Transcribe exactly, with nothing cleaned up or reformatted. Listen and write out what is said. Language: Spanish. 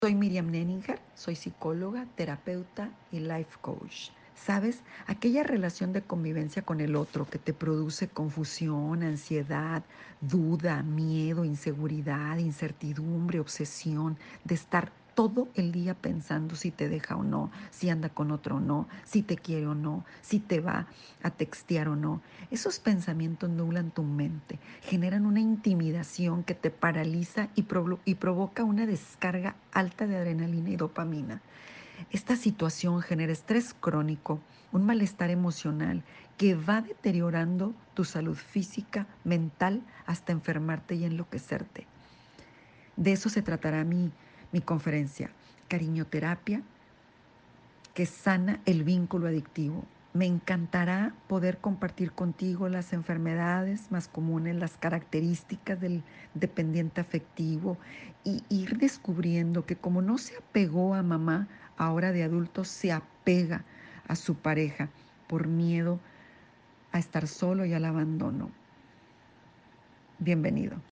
Soy Miriam Nenninger, soy psicóloga, terapeuta y life coach. ¿Sabes? Aquella relación de convivencia con el otro que te produce confusión, ansiedad, duda, miedo, inseguridad, incertidumbre, obsesión, de estar todo el día pensando si te deja o no, si anda con otro o no, si te quiere o no, si te va a textear o no. Esos pensamientos nublan tu mente, generan una intimidación que te paraliza y, provo y provoca una descarga alta de adrenalina y dopamina. Esta situación genera estrés crónico, un malestar emocional que va deteriorando tu salud física, mental, hasta enfermarte y enloquecerte. De eso se tratará mi, mi conferencia, Cariñoterapia, que sana el vínculo adictivo. Me encantará poder compartir contigo las enfermedades más comunes, las características del dependiente afectivo y ir descubriendo que como no se apegó a mamá, ahora de adulto se apega a su pareja por miedo a estar solo y al abandono. Bienvenido.